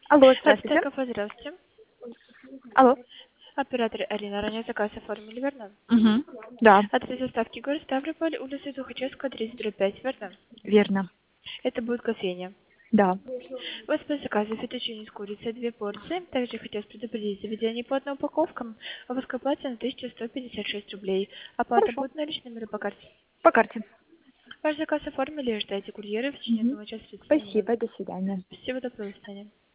Алло, здравствуйте. Аптека, здравствуйте. Алло. Оператор Арина, ранее заказ оформили, верно? Угу. Да, Адрес доставки город Ставрополь, улица Тухачевская, 30/5, верно? верно. Это будет кофейня. Да. У вас по заказу фетучини с курицей 2 порции. Также хотелось предупредить заведение по одной упаковкам. У вас оплата на 1156 рублей. Оплата Хорошо. будет наличными или по карте? По карте. Ваш заказ оформили, ждайте курьера в течение Угу. 1 часа 30 минут. Спасибо, до свидания. Всего доброго, до свидания.